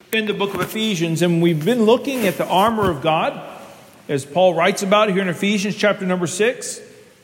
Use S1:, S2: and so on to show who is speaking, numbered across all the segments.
S1: in the book of Ephesians, and we've been looking at the armor of God, as Paul writes about it here in Ephesians chapter number 6.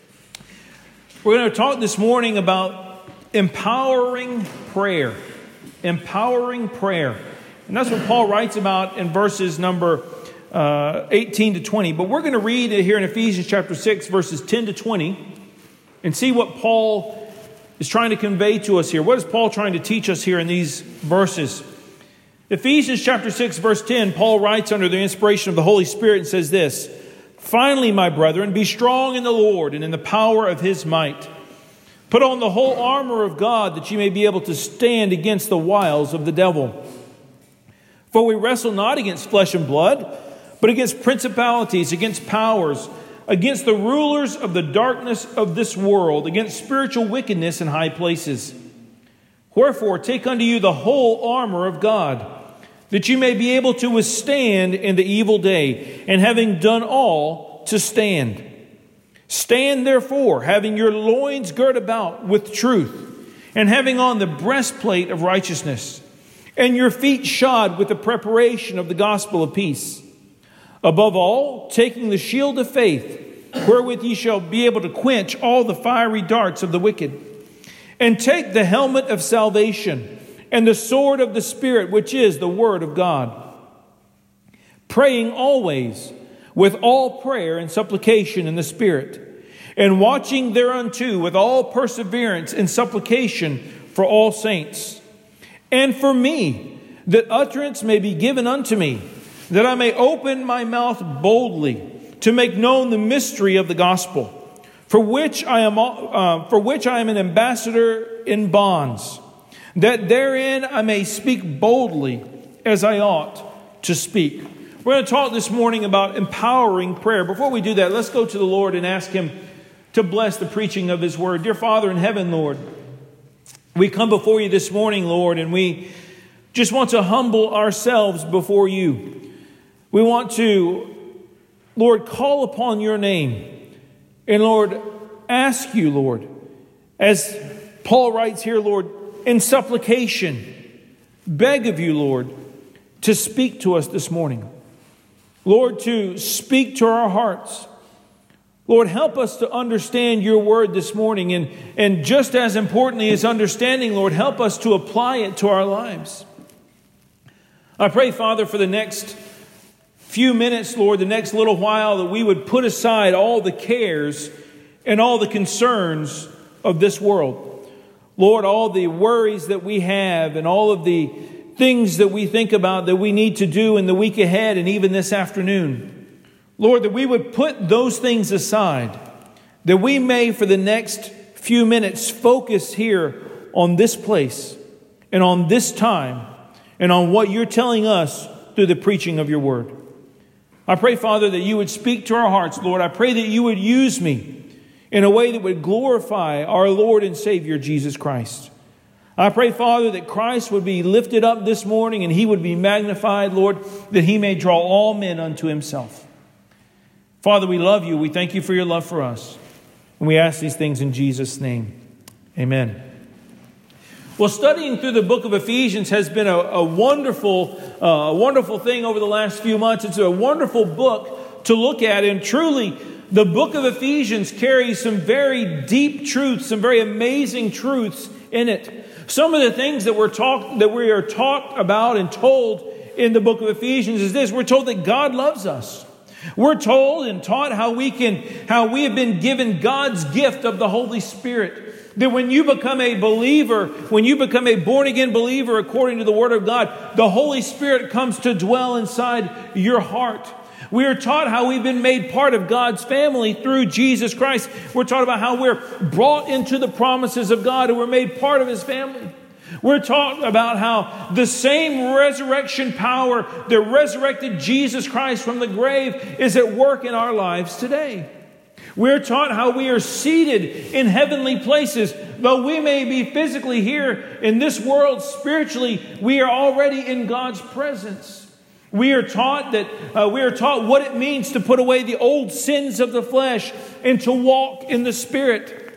S1: We're going to talk this morning about empowering prayer. Empowering prayer. And that's what Paul writes about in verses number 18 to 20. But we're going to read it here in Ephesians chapter 6, verses 10 to 20, and see what Paul is trying to convey to us here. What is Paul trying to teach us here in these verses? Ephesians chapter 6, verse 10, Paul writes under the inspiration of the Holy Spirit and says this: "Finally, my brethren, be strong in the Lord and in the power of His might. Put on the whole armor of God, that you may be able to stand against the wiles of the devil. For we wrestle not against flesh and blood, but against principalities, against powers, against the rulers of the darkness of this world, against spiritual wickedness in high places. Wherefore, take unto you the whole armor of God, that you may be able to withstand in the evil day, and having done all, to stand. Stand therefore, having your loins girt about with truth, and having on the breastplate of righteousness, and your feet shod with the preparation of the gospel of peace. Above all, taking the shield of faith, wherewith ye shall be able to quench all the fiery darts of the wicked. And take the helmet of salvation, and the sword of the Spirit, which is the word of God. Praying always with all prayer and supplication in the Spirit, and watching thereunto with all perseverance and supplication for all saints. And for me, that utterance may be given unto me, that I may open my mouth boldly to make known the mystery of the gospel, for which I am an ambassador in bonds, that therein I may speak boldly as I ought to speak." We're going to talk this morning about empowering prayer. Before we do that, let's go to the Lord and ask Him to bless the preaching of His word. Dear Father in heaven, Lord, we come before You this morning, Lord, and we just want to humble ourselves before You. We want to, Lord, call upon Your name. And Lord, ask You, Lord, as Paul writes here, Lord, in supplication, beg of You, Lord, to speak to us this morning. Lord, to speak to our hearts. Lord, help us to understand Your word this morning. And just as importantly as understanding, Lord, help us to apply it to our lives. I pray, Father, for the next few minutes, Lord, the next little while, that we would put aside all the cares and all the concerns of this world. Lord, all the worries that we have and all of the things that we think about that we need to do in the week ahead and even this afternoon. Lord, that we would put those things aside, that we may for the next few minutes focus here on this place and on this time and on what You're telling us through the preaching of Your word. I pray, Father, that You would speak to our hearts, Lord. I pray that You would use me in a way that would glorify our Lord and Savior, Jesus Christ. I pray, Father, that Christ would be lifted up this morning and He would be magnified, Lord, that He may draw all men unto Himself. Father, we love You. We thank You for Your love for us. And we ask these things in Jesus' name. Amen. Well, studying through the book of Ephesians has been a wonderful thing over the last few months. It's a wonderful book to look at. And truly, the book of Ephesians carries some very deep truths, some very amazing truths in it. Some of the things that we are taught about and told in the book of Ephesians is this: we're told that God loves us. We're told and taught how we have been given God's gift of the Holy Spirit. That when you become a believer, when you become a born-again believer according to the Word of God, the Holy Spirit comes to dwell inside your heart. We are taught how we've been made part of God's family through Jesus Christ. We're taught about how we're brought into the promises of God and we're made part of His family. We're taught about how the same resurrection power that resurrected Jesus Christ from the grave is at work in our lives today. We're taught how we are seated in heavenly places. Though we may be physically here in this world, spiritually, we are already in God's presence. We are taught what it means to put away the old sins of the flesh and to walk in the Spirit.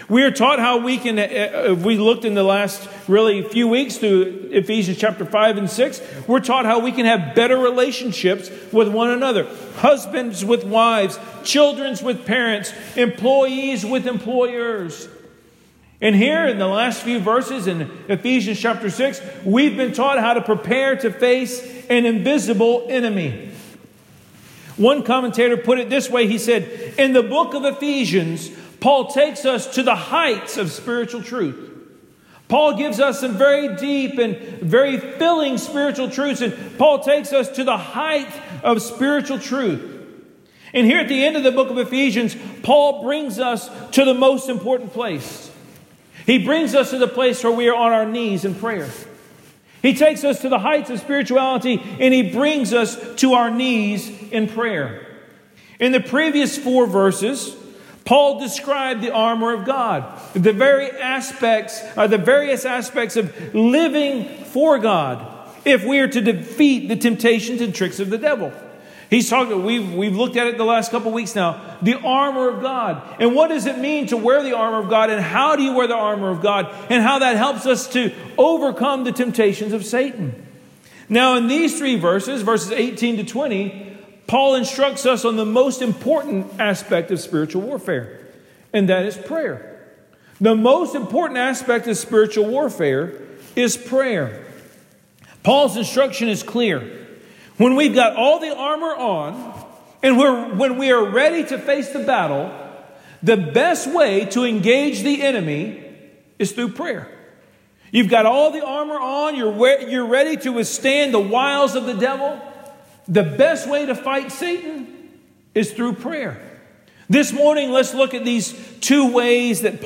S1: We are taught how we can, we looked in the last really few weeks through Ephesians chapter 5 and 6, we're taught how we can have better relationships with one another. Husbands with wives, children with parents, employees with employers. And here in the last few verses in Ephesians chapter 6, we've been taught how to prepare to face an invisible enemy. One commentator put it this way. He said, in the book of Ephesians, Paul takes us to the heights of spiritual truth. Paul gives us some very deep and very filling spiritual truths. And Paul takes us to the height of spiritual truth. And here at the end of the book of Ephesians, Paul brings us to the most important place. He brings us to the place where we are on our knees in prayer. He takes us to the heights of spirituality, and he brings us to our knees in prayer. In the previous 4 verses, Paul described the armor of God, the various aspects of living for God if we are to defeat the temptations and tricks of the devil. He's talking. We've looked at it the last couple of weeks now. The armor of God. And what does it mean to wear the armor of God? And how do you wear the armor of God? And how that helps us to overcome the temptations of Satan. Now in these 3 verses, verses 18 to 20, Paul instructs us on the most important aspect of spiritual warfare. And that is prayer. The most important aspect of spiritual warfare is prayer. Paul's instruction is clear. When we've got all the armor on, and when we are ready to face the battle, the best way to engage the enemy is through prayer. You've got all the armor on, you're ready to withstand the wiles of the devil. The best way to fight Satan is through prayer. This morning, let's look at these 2 ways that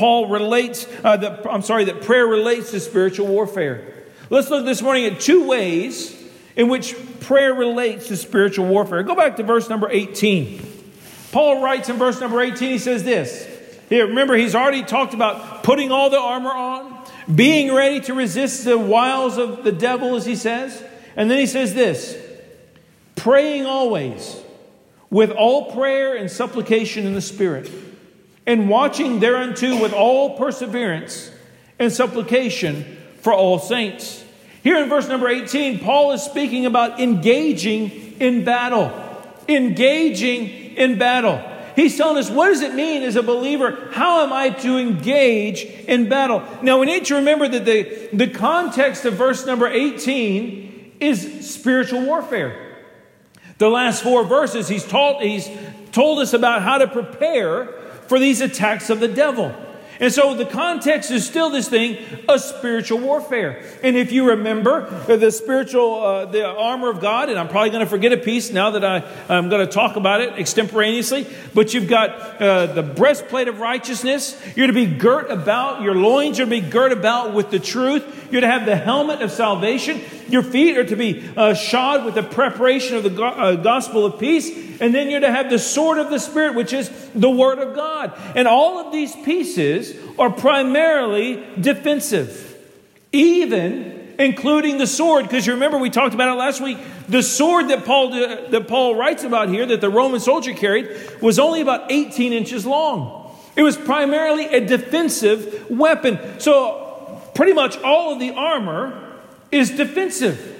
S1: that prayer relates to spiritual warfare. Let's look this morning at 2 ways in which prayer relates to spiritual warfare. Go back to verse number 18. Paul writes in verse number 18, he says this. Here, remember, he's already talked about putting all the armor on, being ready to resist the wiles of the devil, as he says. And then he says this, praying always with all prayer and supplication in the Spirit, and watching thereunto with all perseverance and supplication for all saints. Here in verse number 18, Paul is speaking about engaging in battle. Engaging in battle. He's telling us, what does it mean as a believer? How am I to engage in battle? Now, we need to remember that the context of verse number 18 is spiritual warfare. The last 4 verses, he's told us about how to prepare for these attacks of the devil. And so the context is still this thing of spiritual warfare. And if you remember the armor of God, and I'm probably going to forget a piece now that I'm going to talk about it extemporaneously, but you've got the breastplate of righteousness. You're to be girt about, your loins are to be girt about with the truth. You're to have the helmet of salvation. Your feet are to be shod with the preparation of the gospel of peace. And then you're to have the sword of the Spirit, which is the Word of God. And all of these pieces are primarily defensive, even including the sword. Because you remember we talked about it last week. The sword that Paul writes about here, that the Roman soldier carried, was only about 18 inches long. It was primarily a defensive weapon. So pretty much all of the armor is defensive.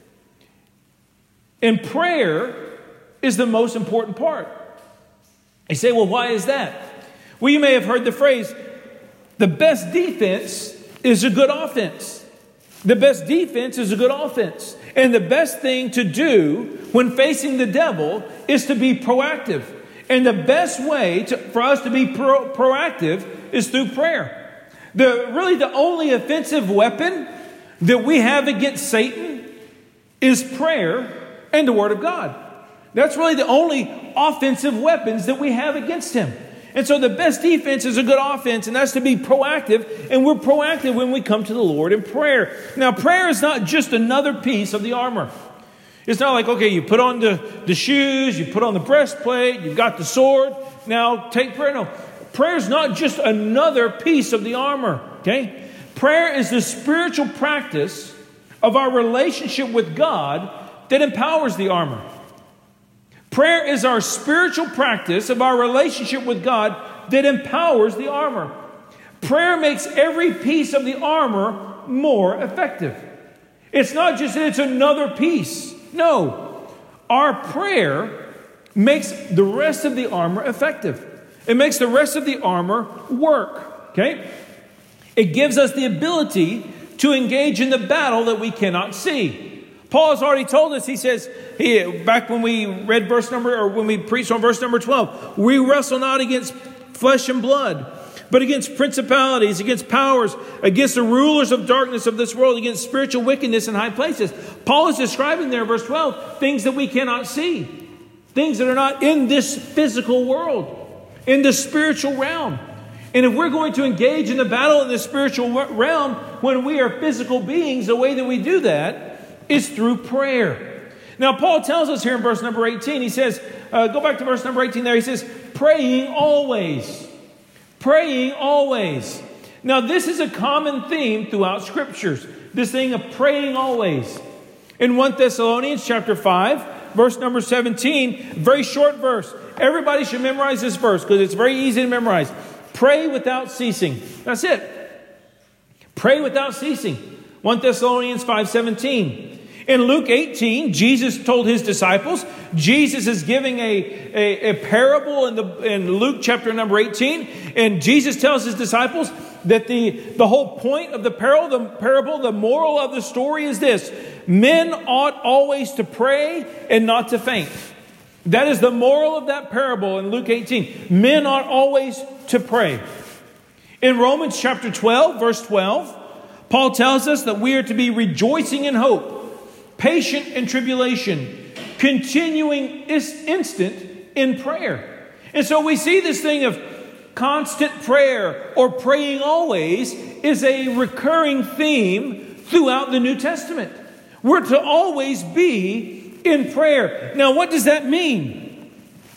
S1: And prayer is the most important part. You say, well, why is that? Well, you may have heard the phrase, the best defense is a good offense. The best defense is a good offense. And the best thing to do when facing the devil is to be proactive. And the best way for us to be proactive is through prayer. The only offensive weapon that we have against Satan is prayer and the Word of God. That's really the only offensive weapons that we have against him. And so the best defense is a good offense, and that's to be proactive. And we're proactive when we come to the Lord in prayer. Now, prayer is not just another piece of the armor. It's not like, okay, you put on the shoes, you put on the breastplate, you've got the sword, now take prayer. No, prayer is not just another piece of the armor, okay? Prayer is the spiritual practice of our relationship with God that empowers the armor. Prayer is our spiritual practice of our relationship with God that empowers the armor. Prayer makes every piece of the armor more effective. It's not just that it's another piece. No. Our prayer makes the rest of the armor effective. It makes the rest of the armor work. Okay? It gives us the ability to engage in the battle that we cannot see. Paul has already told us, he says, back when we read when we preached on verse number 12, we wrestle not against flesh and blood, but against principalities, against powers, against the rulers of darkness of this world, against spiritual wickedness in high places. Paul is describing there in verse 12 things that we cannot see, things that are not in this physical world, in the spiritual realm. And if we're going to engage in the battle in the spiritual realm when we are physical beings, the way that we do that is through prayer. Now, Paul tells us here in verse number 18, he says, go back to verse number 18 there, he says, praying always. Praying always. Now, this is a common theme throughout Scriptures, this thing of praying always. In 1 Thessalonians chapter 5, verse number 17, very short verse. Everybody should memorize this verse because it's very easy to memorize. Pray without ceasing. That's it. Pray without ceasing. 1 Thessalonians 5:17. In Luke 18, Jesus told his disciples, Jesus is giving a parable in Luke chapter number 18. And Jesus tells his disciples that the whole point of the parable, the moral of the story is this: men ought always to pray and not to faint. That is the moral of that parable in Luke 18. Men ought always to pray. In Romans chapter 12, verse 12, Paul tells us that we are to be rejoicing in hope, patient in tribulation, continuing instant in prayer. And so we see this thing of constant prayer or praying always is a recurring theme throughout the New Testament. We're to always be in prayer. Now, what does that mean?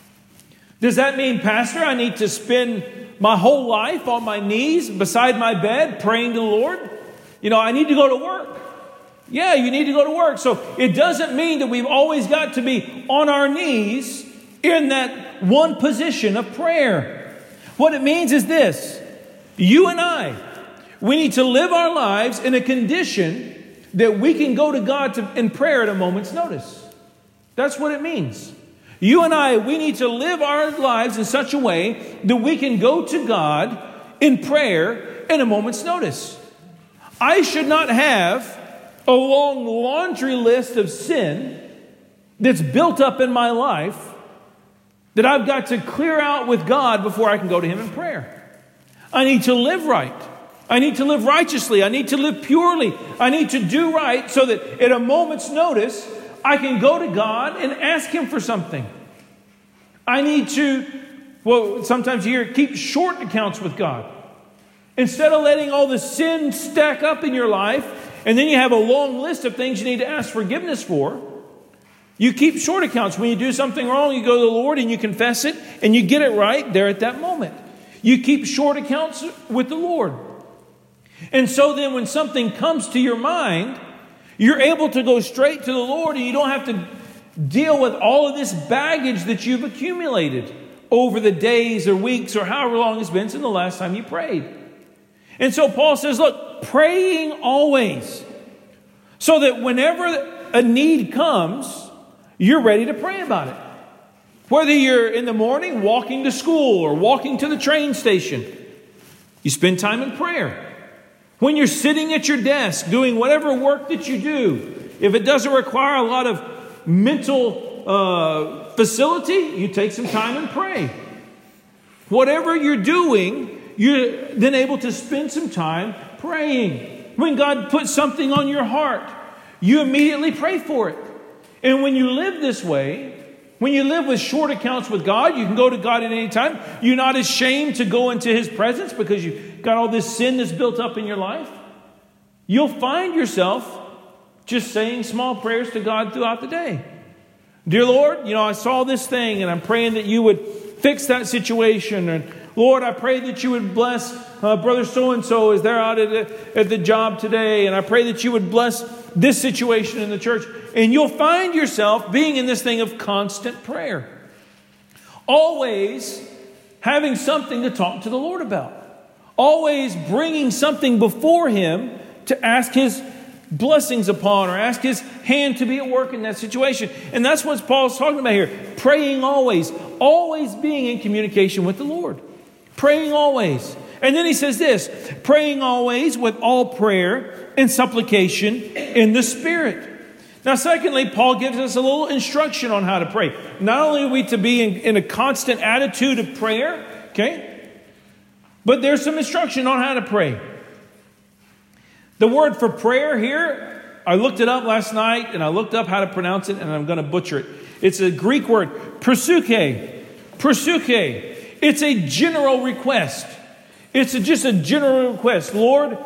S1: Does that mean, Pastor, I need to spend my whole life on my knees beside my bed praying to the Lord? I need to go to work. Yeah, you need to go to work. So it doesn't mean that we've always got to be on our knees in that one position of prayer. What it means is this: you and we need to live our lives in a condition that we can go to God in prayer at a moment's notice. That's what it means. You and we need to live our lives in such a way that we can go to God in prayer at a moment's notice. I should not have a long laundry list of sin that's built up in my life that I've got to clear out with God before I can go to Him in prayer. I need to live right. I need to live righteously. I need to live purely. I need to do right so that at a moment's notice, I can go to God and ask Him for something. I need to, sometimes you hear, keep short accounts with God. Instead of letting all the sin stack up in your life, and then you have a long list of things you need to ask forgiveness for, you keep short accounts. When you do something wrong, you go to the Lord and you confess it, and you get it right there at that moment. You keep short accounts with the Lord. And so then when something comes to your mind, you're able to go straight to the Lord, and you don't have to deal with all of this baggage that you've accumulated over the days or weeks or however long it's been since the last time you prayed. And so Paul says, look, praying always, so that whenever a need comes, you're ready to pray about it. Whether you're in the morning walking to school or walking to the train station, you spend time in prayer. When you're sitting at your desk doing whatever work that you do, if it doesn't require a lot of mental facility, you take some time and pray. Whatever you're doing, you're then able to spend some time praying. When God puts something on your heart, you immediately pray for it. And when you live this way, when you live with short accounts with God, you can go to God at any time. You're not ashamed to go into His presence because you've got all this sin that's built up in your life. You'll find yourself just saying small prayers to God throughout the day. Dear Lord, I saw this thing and I'm praying that you would fix that situation. And Lord, I pray that you would bless brother so-and-so as they're out at the job today. And I pray that you would bless this situation in the church. And you'll find yourself being in this thing of constant prayer. Always having something to talk to the Lord about. Always bringing something before Him to ask His blessings upon, or ask His hand to be at work in that situation. And that's what Paul's talking about here. Praying always. Always being in communication with the Lord. Praying always. And then he says this, praying always with all prayer and supplication in the Spirit. Now, secondly, Paul gives us a little instruction on how to pray. Not only are we to be in a constant attitude of prayer, okay, but there's some instruction on how to pray. The word for prayer here, I looked it up last night, and I looked up how to pronounce it, and I'm going to butcher it. It's a Greek word, proseuche. Proseuche. It's a general request. It's just a general request. Lord,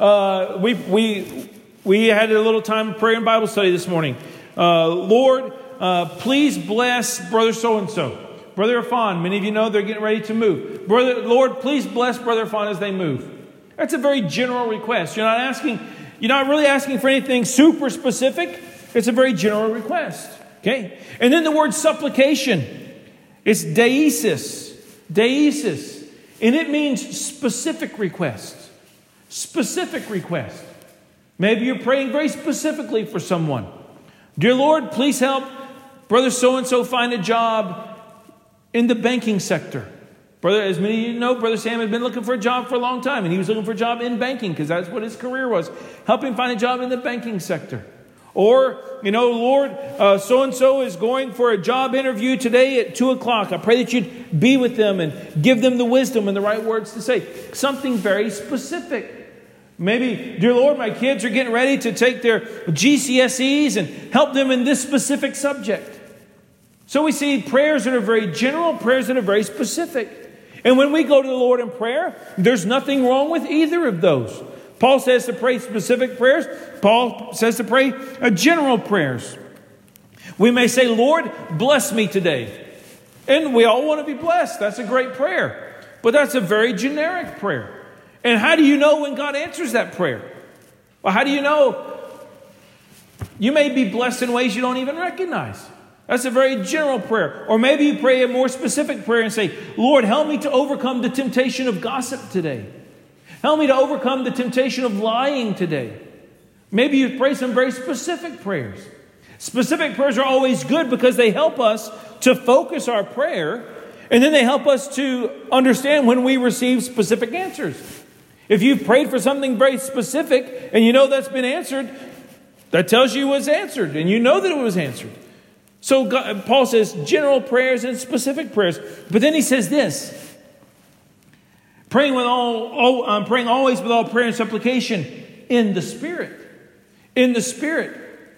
S1: we had a little time of prayer and Bible study this morning. Lord, please bless Brother so-and-so. Brother Irfan, many of you know they're getting ready to move. Lord, please bless Brother Irfan as they move. That's a very general request. You're not really asking for anything super specific. It's a very general request. Okay? And then the word supplication. It's deesis. Deesis. And it means specific request. Specific request. Maybe you're praying very specifically for someone. Dear Lord, please help Brother so-and-so find a job in the banking sector. Brother, as many of you know, Brother Sam had been looking for a job for a long time, and he was looking for a job in banking because that's what his career was. Help him find a job in the banking sector. Or, Lord, so-and-so is going for a job interview today at 2 o'clock. I pray that you'd be with them and give them the wisdom and the right words to say. Something very specific. Maybe, dear Lord, my kids are getting ready to take their GCSEs and help them in this specific subject. So we see prayers that are very general, prayers that are very specific. And when we go to the Lord in prayer, there's nothing wrong with either of those. Paul says to pray specific prayers. Paul says to pray general prayers. We may say, Lord, bless me today. And we all want to be blessed. That's a great prayer. But that's a very generic prayer. And how do you know when God answers that prayer? Well, how do you know? You may be blessed in ways you don't even recognize. That's a very general prayer. Or maybe you pray a more specific prayer and say, Lord, help me to overcome the temptation of gossip today. Help me to overcome the temptation of lying today. Maybe you pray some very specific prayers. Specific prayers are always good because they help us to focus our prayer, and then they help us to understand when we receive specific answers. If you've prayed for something very specific and you know that's been answered, that tells you it was answered, and you know that it was answered. So Paul says general prayers and specific prayers. But then he says this, praying always with all prayer and supplication in the Spirit. In the Spirit.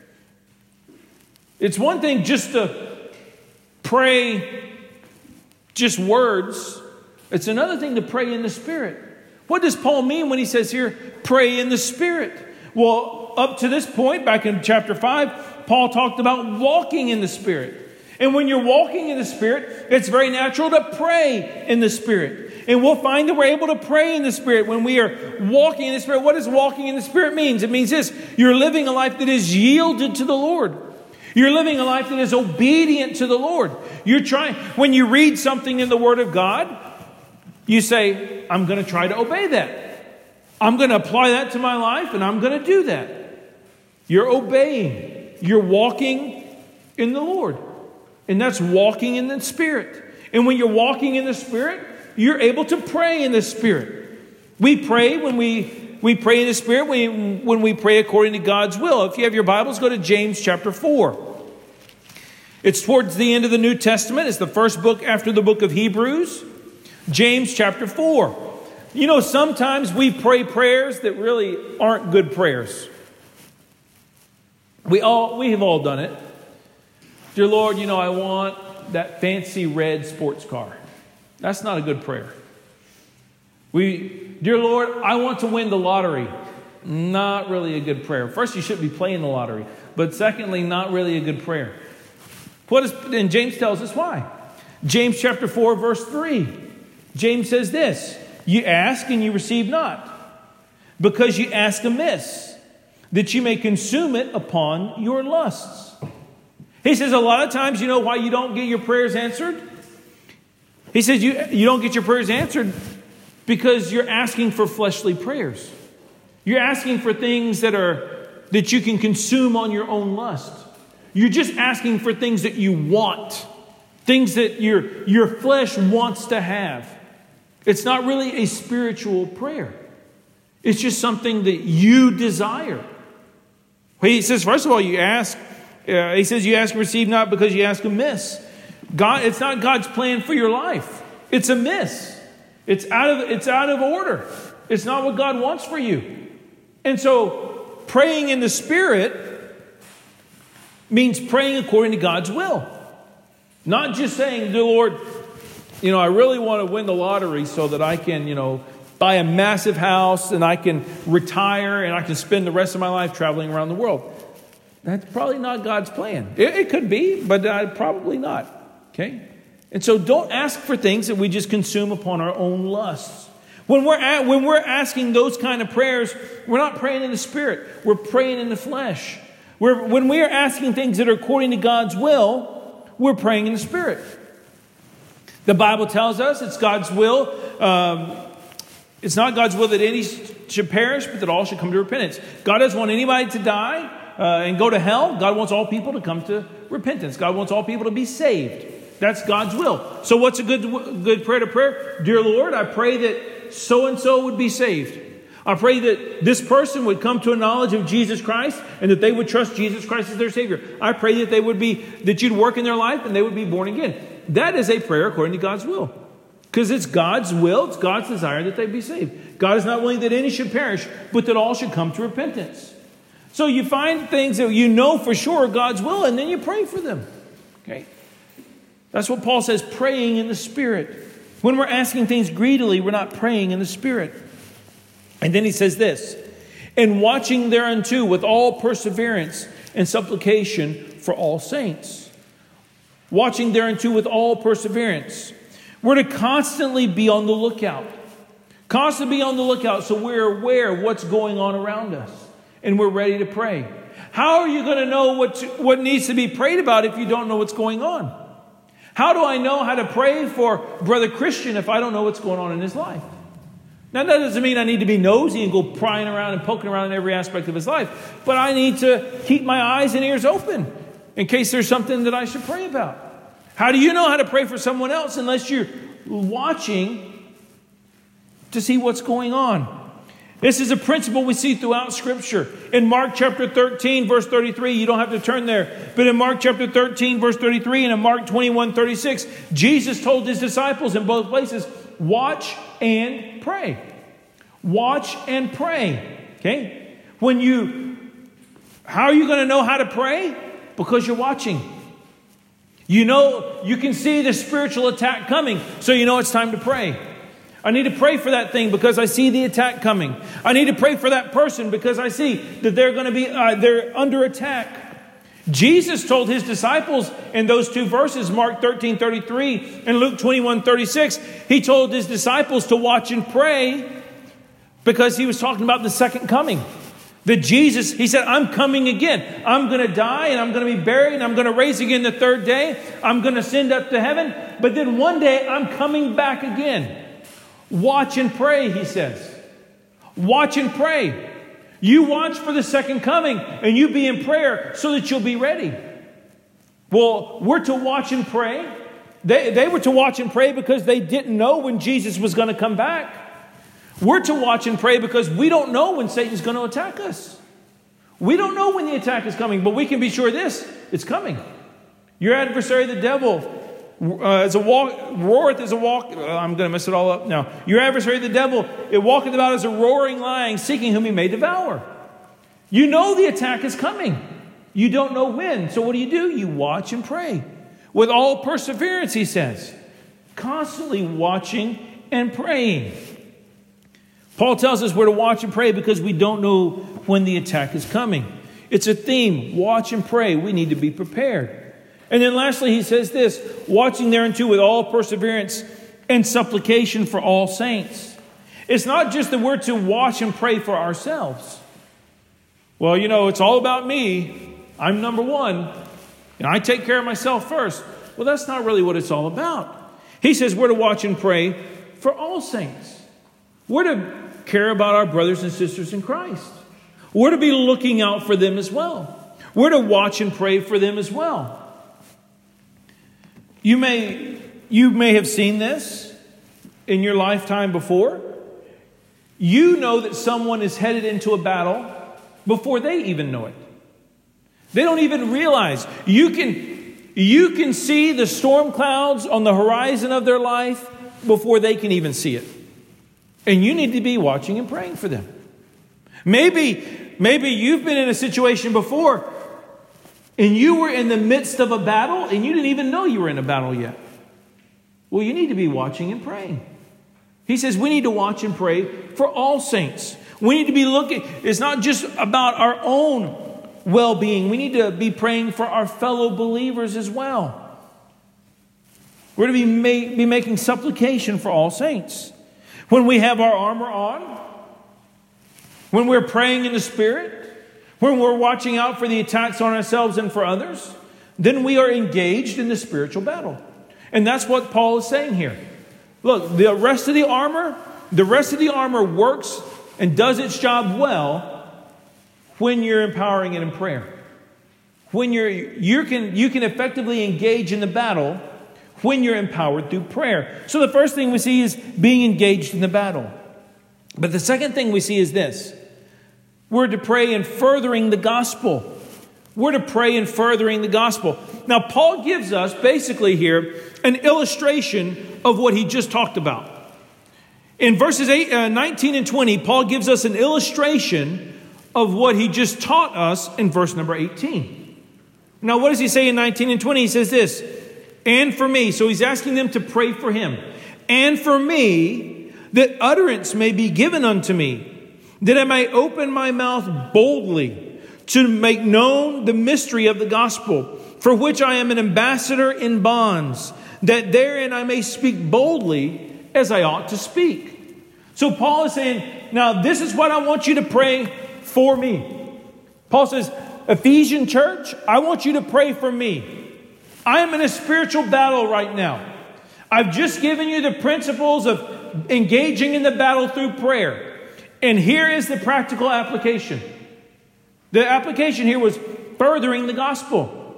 S1: It's one thing just to pray just words. It's another thing to pray in the Spirit. What does Paul mean when he says here, pray in the Spirit? Well, up to this point, back in chapter 5, Paul talked about walking in the Spirit. And when you're walking in the Spirit, it's very natural to pray in the Spirit. And we'll find that we're able to pray in the Spirit when we are walking in the Spirit. What does walking in the Spirit mean? It means this. You're living a life that is yielded to the Lord. You're living a life that is obedient to the Lord. When you read something in the Word of God, you say, I'm going to try to obey that. I'm going to apply that to my life, and I'm going to do that. You're obeying. You're walking in the Lord. And that's walking in the Spirit. And when you're walking in the Spirit, you're able to pray in the Spirit. We pray when we pray in the Spirit when we pray according to God's will. If you have your Bibles, go to James chapter 4. It's towards the end of the New Testament. It's the first book after the book of Hebrews. James chapter 4. Sometimes we pray prayers that really aren't good prayers. We have all done it. Dear Lord, I want that fancy red sports car. That's not a good prayer. Dear Lord, I want to win the lottery. Not really a good prayer. First, you shouldn't be playing the lottery. But secondly, not really a good prayer. And James tells us why. James chapter 4, verse 3. James says this, you ask and you receive not, because you ask amiss, that you may consume it upon your lusts. He says a lot of times, why you don't get your prayers answered? He says you don't get your prayers answered Because you're asking for fleshly prayers. You're asking for things that you can consume on your own lust. You're just asking for things that you want. Things that your flesh wants to have. It's not really a spiritual prayer. It's just something that you desire. He says, first of all, you ask. He says, you ask and receive not because you ask amiss. God, it's not God's plan for your life. It's amiss. It's out of order. It's not what God wants for you. And so praying in the Spirit means praying according to God's will. Not just saying, dear Lord, I really want to win the lottery so that I can, buy a massive house and I can retire and I can spend the rest of my life traveling around the world. That's probably not God's plan. It could be, but probably not. Okay? And so don't ask for things that we just consume upon our own lusts. When we're asking those kind of prayers, we're not praying in the Spirit. We're praying in the flesh. When we are asking things that are according to God's will, we're praying in the Spirit. The Bible tells us it's God's will. It's not God's will that any should perish, but that all should come to repentance. God doesn't want anybody to die and go to hell. God wants all people to come to repentance. God wants all people to be saved. That's God's will. So what's a good prayer to prayer? Dear Lord, I pray that so-and-so would be saved. I pray that this person would come to a knowledge of Jesus Christ and that they would trust Jesus Christ as their Savior. I pray that you'd work in their life and they would be born again. That is a prayer according to God's will. Because it's God's will, it's God's desire that they be saved. God is not willing that any should perish, but that all should come to repentance. So you find things that you know for sure are God's will, and then you pray for them. Okay? That's what Paul says, praying in the Spirit. When we're asking things greedily, we're not praying in the Spirit. And then he says this, and watching thereunto with all perseverance and supplication for all saints. Watching thereunto with all perseverance. We're to constantly be on the lookout. Constantly be on the lookout so we're aware of what's going on around us. And we're ready to pray. How are you going to know what needs to be prayed about if you don't know what's going on? How do I know how to pray for Brother Christian if I don't know what's going on in his life? Now, that doesn't mean I need to be nosy and go prying around and poking around in every aspect of his life. But I need to keep my eyes and ears open in case there's something that I should pray about. How do you know how to pray for someone else unless you're watching to see what's going on? This is a principle we see throughout Scripture. In Mark chapter 13, verse 33, you don't have to turn there. But in Mark chapter 13, verse 33, and in Mark 21, 36, Jesus told his disciples in both places, watch and pray. Watch and pray. Okay? How are you going to know how to pray? Because you're watching. You can see the spiritual attack coming, so you know it's time to pray. I need to pray for that thing because I see the attack coming. I need to pray for that person because I see that they're under attack. Jesus told his disciples in those two verses, Mark 13:33 and Luke 21:36, he told his disciples to watch and pray because he was talking about the second coming. That Jesus, he said, I'm coming again. I'm going to die and I'm going to be buried and I'm going to raise again the third day. I'm going to ascend up to heaven. But then one day I'm coming back again. Watch and pray, he says. Watch and pray. You watch for the second coming and you be in prayer so that you'll be ready. Well, we're to watch and pray. They were to watch and pray because they didn't know when Jesus was going to come back. We're to watch and pray because we don't know when Satan's going to attack us. We don't know when the attack is coming, but we can be sure it's coming. Your adversary, the devil, roareth as a walk. I'm going to mess it all up now. Your adversary, the devil, it walketh about as a roaring lion, seeking whom he may devour. You know the attack is coming. You don't know when. So what do? You watch and pray. With all perseverance, he says. Constantly watching and praying. Paul tells us we're to watch and pray because we don't know when the attack is coming. It's a theme. Watch and pray. We need to be prepared. And then lastly, he says this, watching thereunto with all perseverance and supplication for all saints. It's not just that we're to watch and pray for ourselves. Well, it's all about me. I'm number one. And I take care of myself first. Well, that's not really what it's all about. He says we're to watch and pray for all saints. We're to care about our brothers and sisters in Christ. We're to be looking out for them as well. We're to watch and pray for them as well. You may have seen this in your lifetime before. You know that someone is headed into a battle before they even know it. They don't even realize. You can see the storm clouds on the horizon of their life before they can even see it. And you need to be watching and praying for them. Maybe you've been in a situation before and you were in the midst of a battle and you didn't even know you were in a battle yet. Well, you need to be watching and praying. He says we need to watch and pray for all saints. We need to be looking. It's not just about our own well-being. We need to be praying for our fellow believers as well. We're to be making supplication for all saints. When we have our armor on, when we're praying in the Spirit, when we're watching out for the attacks on ourselves and for others, then we are engaged in the spiritual battle. And that's what Paul is saying here. Look, the rest of the armor works and does its job well when you're empowering it in prayer. When you can effectively engage in the battle when you're empowered through prayer. So the first thing we see is being engaged in the battle. But the second thing we see is this. We're to pray in furthering the gospel. We're to pray in furthering the gospel. Now, Paul gives us basically here an illustration of what he just talked about. In verses 19 and 20, Paul gives us an illustration of what he just taught us in verse number 18. Now, what does he say in 19 and 20? He says this, and for me. So he's asking them to pray for him. And for me, that utterance may be given unto me, that I may open my mouth boldly to make known the mystery of the gospel, for which I am an ambassador in bonds, that therein I may speak boldly as I ought to speak. So Paul is saying, now this is what I want you to pray for me. Paul says, Ephesian church, I want you to pray for me. I am in a spiritual battle right now. I've just given you the principles of engaging in the battle through prayer. And here is the practical application. The application here was furthering the gospel.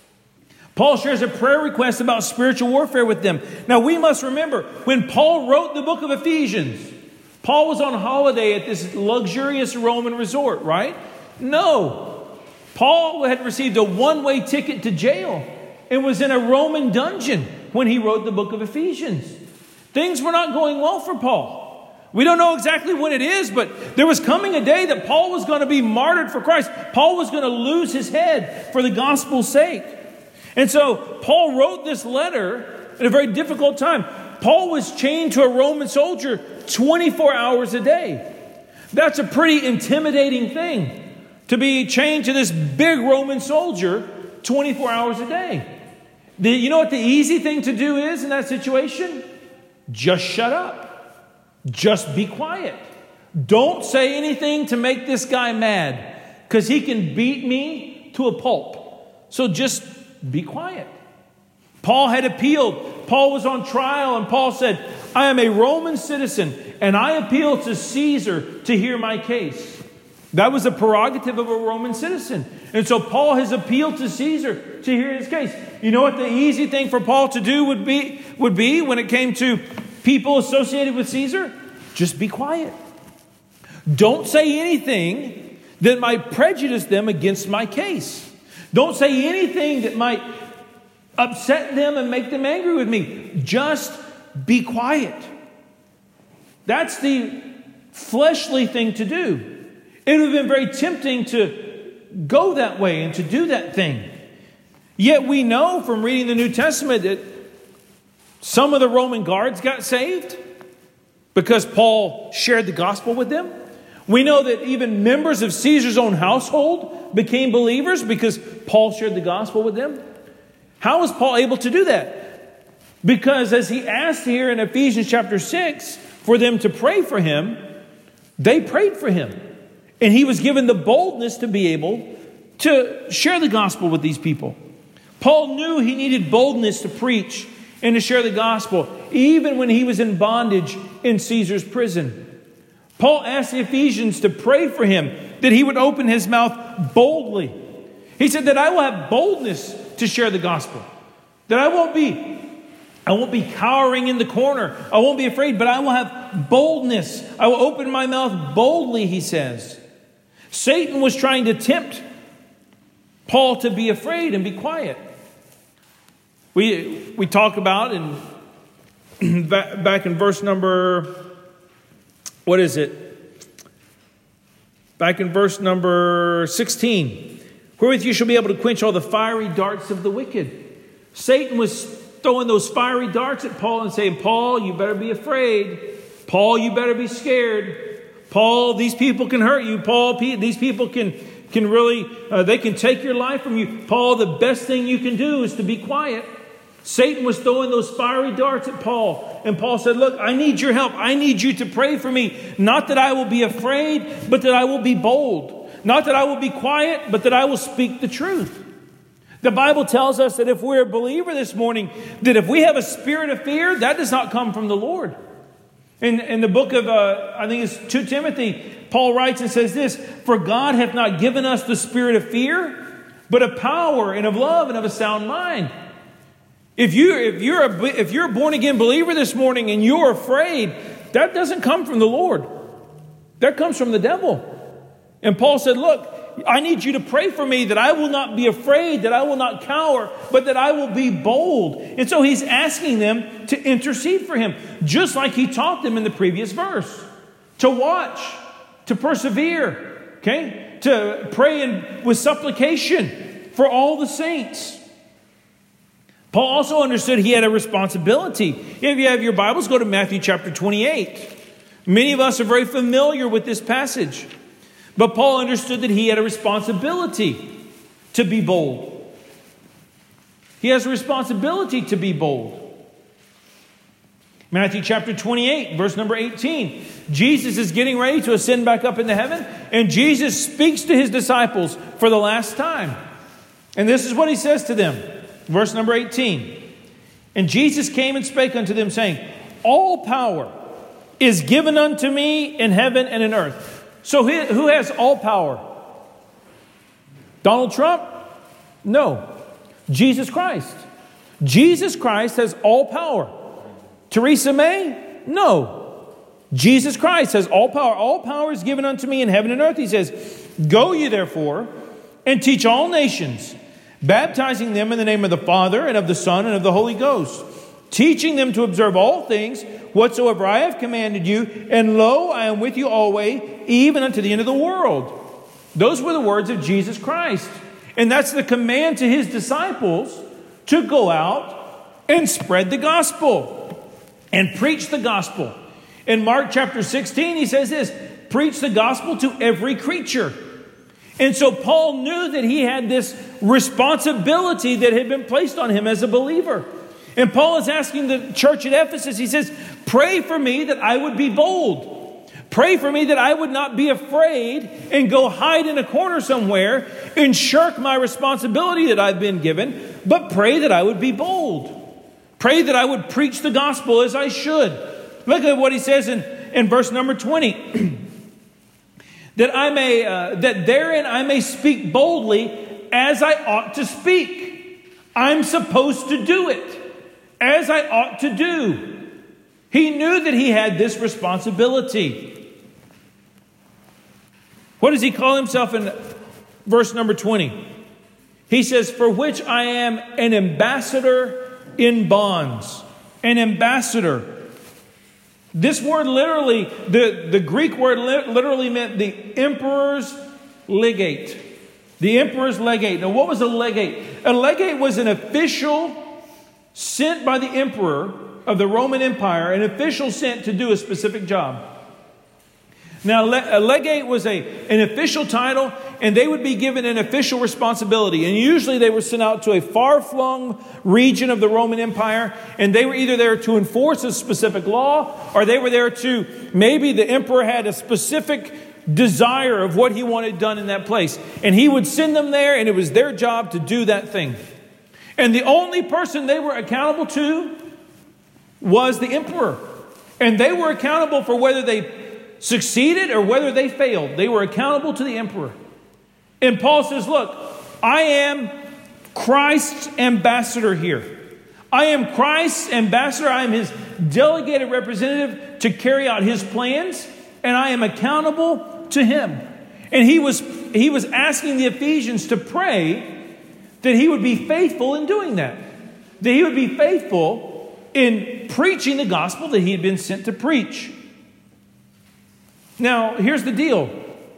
S1: Paul shares a prayer request about spiritual warfare with them. Now we must remember, when Paul wrote the book of Ephesians, Paul was on holiday at this luxurious Roman resort, right? No. Paul had received a one-way ticket to jail and was in a Roman dungeon when he wrote the book of Ephesians. Things were not going well for Paul. We don't know exactly what it is, but there was coming a day that Paul was going to be martyred for Christ. Paul was going to lose his head for the gospel's sake. And so Paul wrote this letter at a very difficult time. Paul was chained to a Roman soldier 24 hours a day. That's a pretty intimidating thing, to be chained to this big Roman soldier 24 hours a day. You know what the easy thing to do is in that situation? Just shut up. Just be quiet. Don't say anything to make this guy mad, because he can beat me to a pulp. So just be quiet. Paul had appealed. Paul was on trial, and Paul said, I am a Roman citizen, and I appeal to Caesar to hear my case. That was a prerogative of a Roman citizen. And so Paul has appealed to Caesar to hear his case. You know what the easy thing for Paul to do would be when it came to people associated with Caesar? Just be quiet. Don't say anything that might prejudice them against my case. Don't say anything that might upset them and make them angry with me. Just be quiet. That's the fleshly thing to do. It would have been very tempting to go that way and to do that thing. Yet we know from reading the New Testament that some of the Roman guards got saved because Paul shared the gospel with them. We know that even members of Caesar's own household became believers because Paul shared the gospel with them. How was Paul able to do that? Because as he asked here in Ephesians chapter 6 for them to pray for him, they prayed for him. And he was given the boldness to be able to share the gospel with these people. Paul knew he needed boldness to preach and to share the gospel, even when he was in bondage in Caesar's prison. Paul asked the Ephesians to pray for him, that he would open his mouth boldly. He said that I will have boldness to share the gospel. That I won't be cowering in the corner. I won't be afraid, but I will have boldness. I will open my mouth boldly, he says. Satan was trying to tempt Paul to be afraid and be quiet. We talk about back in verse number, what is it? Back in verse number 16. Wherewith you shall be able to quench all the fiery darts of the wicked. Satan was throwing those fiery darts at Paul and saying, Paul, you better be afraid. Paul, you better be scared. Paul, these people can hurt you. Paul, these people can really, they can take your life from you. Paul, the best thing you can do is to be quiet. Satan was throwing those fiery darts at Paul. And Paul said, look, I need your help. I need you to pray for me. Not that I will be afraid, but that I will be bold. Not that I will be quiet, but that I will speak the truth. The Bible tells us that if we're a believer this morning, that if we have a spirit of fear, that does not come from the Lord. In the book of, I think it's 2 Timothy, Paul writes and says this, for God hath not given us the spirit of fear, but of power and of love and of a sound mind. If you're a born-again believer this morning and you're afraid, that doesn't come from the Lord. That comes from the devil. And Paul said, look, I need you to pray for me that I will not be afraid, that I will not cower, but that I will be bold. And so he's asking them to intercede for him, just like he taught them in the previous verse. To watch, to persevere, okay? To pray with supplication for all the saints. Paul also understood he had a responsibility. If you have your Bibles, go to Matthew chapter 28. Many of us are very familiar with this passage. But Paul understood that he had a responsibility to be bold. He has a responsibility to be bold. Matthew chapter 28, verse number 18. Jesus is getting ready to ascend back up into heaven, and Jesus speaks to his disciples for the last time. And this is what he says to them. Verse number 18. And Jesus came and spake unto them, saying, all power is given unto me in heaven and in earth. So who has all power? Donald Trump? No. Jesus Christ. Jesus Christ has all power. Theresa May? No. Jesus Christ has all power. All power is given unto me in heaven and earth. He says, go ye therefore and teach all nations, baptizing them in the name of the Father and of the Son and of the Holy Ghost, teaching them to observe all things whatsoever I have commanded you. And lo, I am with you always, even unto the end of the world. Those were the words of Jesus Christ. And that's the command to his disciples to go out and spread the gospel and preach the gospel. In Mark chapter 16, he says this, preach the gospel to every creature. And so Paul knew that he had this responsibility that had been placed on him as a believer. And Paul is asking the church at Ephesus, he says, pray for me that I would be bold. Pray for me that I would not be afraid and go hide in a corner somewhere and shirk my responsibility that I've been given, but pray that I would be bold. Pray that I would preach the gospel as I should. Look at what he says in verse number 20. That therein I may speak boldly as I ought to speak. I'm supposed to do it as I ought to do. He knew that he had this responsibility. What does he call himself in verse number 20? He says, for which I am an ambassador in bonds. An ambassador. This word literally, the Greek word literally meant the emperor's legate. The emperor's legate. Now, what was a legate? A legate was an official sent by the emperor of the Roman Empire, an official sent to do a specific job. Now, a legate was an official title, and they would be given an official responsibility. And usually they were sent out to a far-flung region of the Roman Empire, and they were either there to enforce a specific law, or they were there to, maybe the emperor had a specific desire of what he wanted done in that place. And he would send them there, and it was their job to do that thing. And the only person they were accountable to was the emperor. And they were accountable for whether they succeeded or whether they failed, they were accountable to the emperor. And Paul says, look, I am Christ's ambassador here. I am Christ's ambassador. I am his delegated representative to carry out his plans, and I am accountable to him. And he was asking the Ephesians to pray that he would be faithful in doing that. That he would be faithful in preaching the gospel that he had been sent to preach. Now, here's the deal.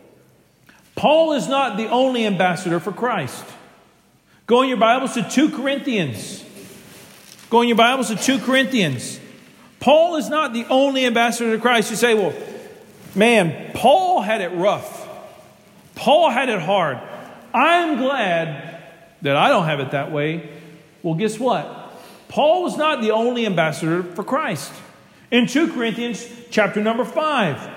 S1: Paul is not the only ambassador for Christ. Go in your Bibles to 2 Corinthians. Go in your Bibles to 2 Corinthians. Paul is not the only ambassador to Christ. You say, well, man, Paul had it rough. Paul had it hard. I'm glad that I don't have it that way. Well, guess what? Paul was not the only ambassador for Christ. In 2 Corinthians chapter number 5,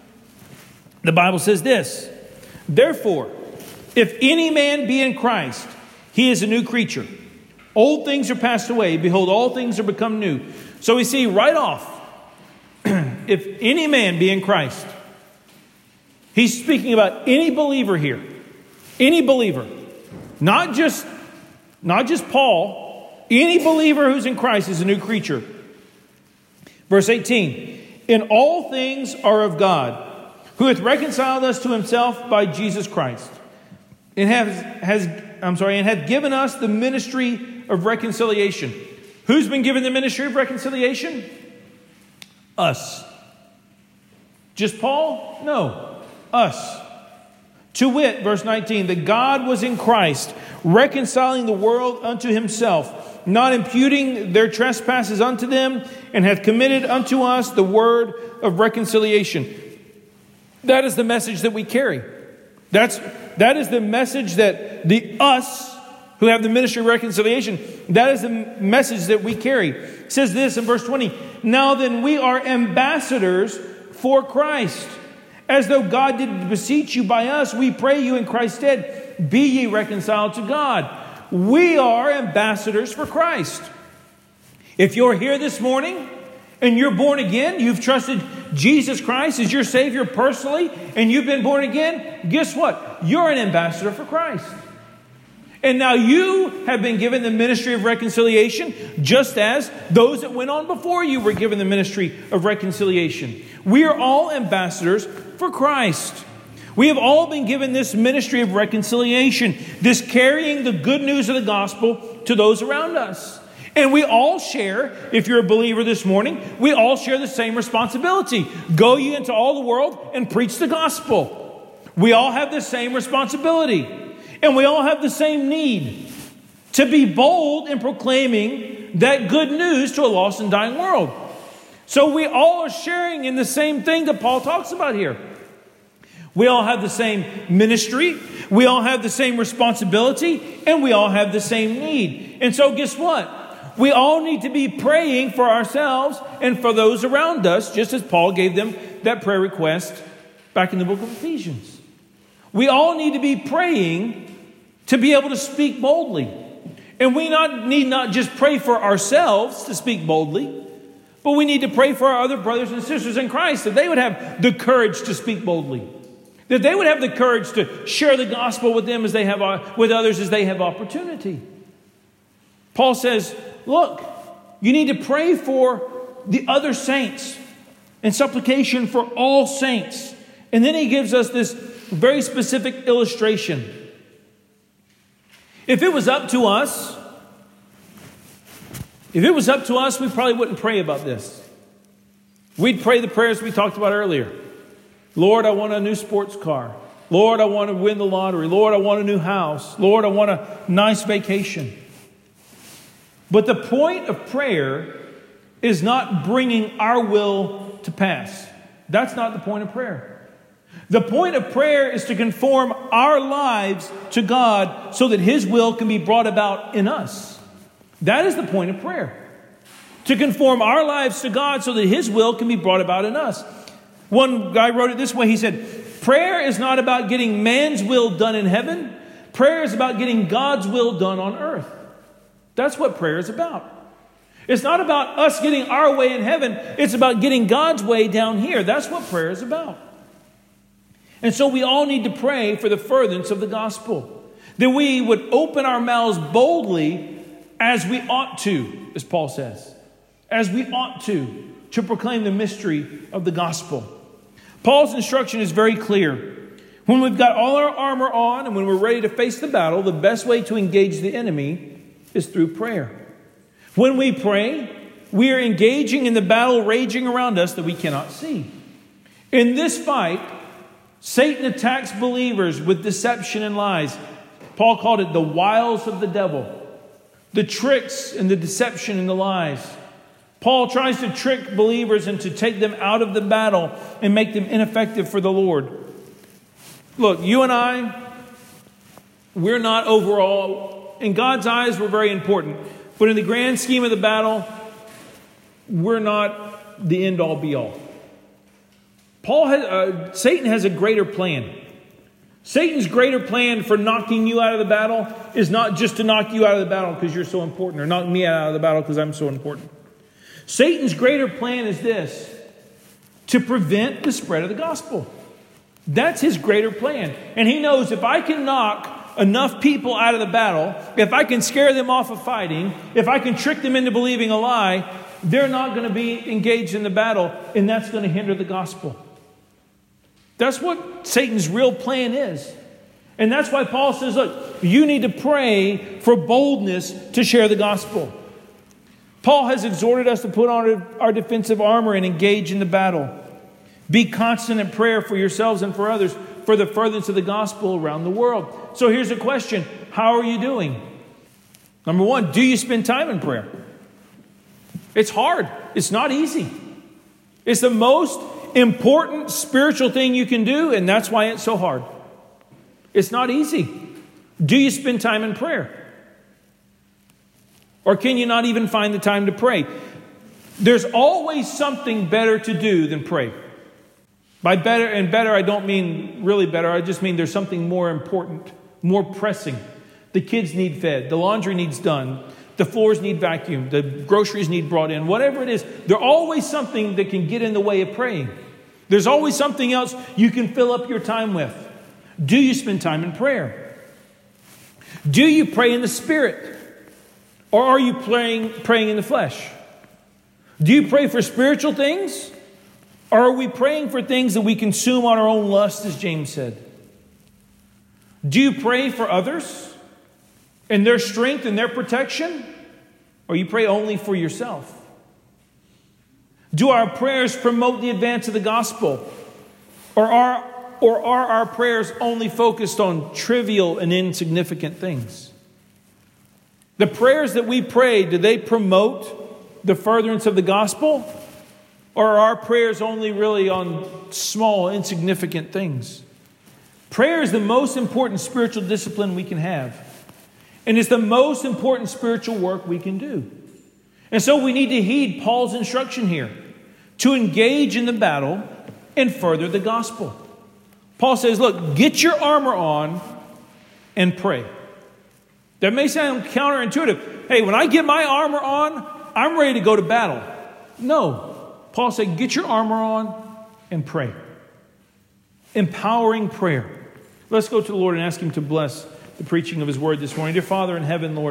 S1: the Bible says this: therefore, if any man be in Christ, he is a new creature. Old things are passed away. Behold, all things are become new. So we see right off, if any man be in Christ, he's speaking about any believer here. Any believer. Not just Paul. Any believer who's in Christ is a new creature. Verse 18. In all things are of God, who hath reconciled us to himself by Jesus Christ, and hath given us the ministry of reconciliation. Who's been given the ministry of reconciliation? Us. Just Paul? No. Us. To wit, verse 19, that God was in Christ, reconciling the world unto himself, not imputing their trespasses unto them, and hath committed unto us the word of reconciliation. That is the message that we carry. That is the message that the us who have the ministry of reconciliation, that is the message that we carry. It says this in verse 20, now then we are ambassadors for Christ. As though God did beseech you by us, we pray you in Christ's stead, be ye reconciled to God. We are ambassadors for Christ. If you're here this morning and you're born again, you've trusted Jesus Christ as your Savior personally, and you've been born again, guess what? You're an ambassador for Christ. And now you have been given the ministry of reconciliation, just as those that went on before you were given the ministry of reconciliation. We are all ambassadors for Christ. We have all been given this ministry of reconciliation, this carrying the good news of the gospel to those around us. And we all share, if you're a believer this morning, we all share the same responsibility. Go ye into all the world and preach the gospel. We all have the same responsibility. And we all have the same need to be bold in proclaiming that good news to a lost and dying world. So we all are sharing in the same thing that Paul talks about here. We all have the same ministry. We all have the same responsibility. And we all have the same need. And so guess what? We all need to be praying for ourselves and for those around us, just as Paul gave them that prayer request back in the book of Ephesians. We all need to be praying to be able to speak boldly. And we need not just pray for ourselves to speak boldly, but we need to pray for our other brothers and sisters in Christ, that they would have the courage to speak boldly. That they would have the courage to share the gospel with them as they have with others as they have opportunity. Paul says, look, you need to pray for the other saints and supplication for all saints. And then he gives us this very specific illustration. If it was up to us, we probably wouldn't pray about this. We'd pray the prayers we talked about earlier. Lord, I want a new sports car. Lord, I want to win the lottery. Lord, I want a new house. Lord, I want a nice vacation. But the point of prayer is not bringing our will to pass. That's not the point of prayer. The point of prayer is to conform our lives to God so that His will can be brought about in us. That is the point of prayer. To conform our lives to God so that His will can be brought about in us. One guy wrote it this way. He said, prayer is not about getting man's will done in heaven. Prayer is about getting God's will done on earth. That's what prayer is about. It's not about us getting our way in heaven. It's about getting God's way down here. That's what prayer is about. And so we all need to pray for the furtherance of the gospel. That we would open our mouths boldly as we ought to, as Paul says. As we ought to proclaim the mystery of the gospel. Paul's instruction is very clear. When we've got all our armor on and when we're ready to face the battle, the best way to engage the enemy is through prayer. When we pray, we are engaging in the battle raging around us that we cannot see. In this fight, Satan attacks believers with deception and lies. Paul called it the wiles of the devil, the tricks and the deception and the lies. Paul tries to trick believers and to take them out of the battle and make them ineffective for the Lord. Look, you and I, we're not overall, in God's eyes, we're very important. But in the grand scheme of the battle, we're not the end-all, be-all. Satan has a greater plan. Satan's greater plan for knocking you out of the battle is not just to knock you out of the battle because you're so important, or knock me out of the battle because I'm so important. Satan's greater plan is this: to prevent the spread of the gospel. That's his greater plan. And he knows if I can knock enough people out of the battle, if I can scare them off of fighting, if I can trick them into believing a lie, they're not going to be engaged in the battle, and that's going to hinder the gospel. That's what Satan's real plan is. And that's why Paul says, look, you need to pray for boldness to share the gospel. Paul has exhorted us to put on our defensive armor and engage in the battle. Be constant in prayer for yourselves and for others for the furtherance of the gospel around the world. So here's a question. How are you doing? Number one, do you spend time in prayer? It's hard. It's not easy. It's the most important spiritual thing you can do, and that's why it's so hard. It's not easy. Do you spend time in prayer? Or can you not even find the time to pray? There's always something better to do than pray. By better, I don't mean really better. I just mean there's something more important, more pressing. The kids need fed. The laundry needs done. The floors need vacuumed. The groceries need brought in. Whatever it is, there's always something that can get in the way of praying. There's always something else you can fill up your time with. Do you spend time in prayer? Do you pray in the Spirit? Or are you praying in the flesh? Do you pray for spiritual things? Or are we praying for things that we consume on our own lust, as James said? Do you pray for others and their strength and their protection? Or you pray only for yourself? Do our prayers promote the advance of the gospel? Or are our prayers only focused on trivial and insignificant things? The prayers that we pray, do they promote the furtherance of the gospel? Or are our prayers only really on small, insignificant things? Prayer is the most important spiritual discipline we can have. And it's the most important spiritual work we can do. And so we need to heed Paul's instruction here to engage in the battle and further the gospel. Paul says, look, get your armor on and pray. That may sound counterintuitive. Hey, when I get my armor on, I'm ready to go to battle. No. Paul said, get your armor on and pray. Empowering prayer. Let's go to the Lord and ask Him to bless the preaching of His word this morning. Dear Father in heaven, Lord,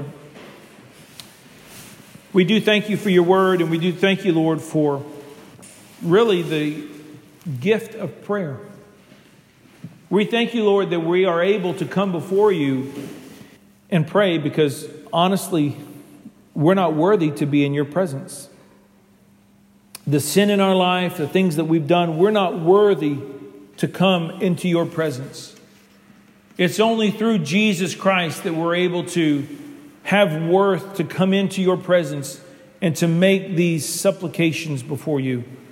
S1: we do thank You for Your word, and we do thank You, Lord, for really the gift of prayer. We thank You, Lord, that we are able to come before You and pray because, honestly, we're not worthy to be in Your presence. The sin in our life, the things that we've done, we're not worthy to come into Your presence. It's only through Jesus Christ that we're able to have worth to come into Your presence and to make these supplications before You.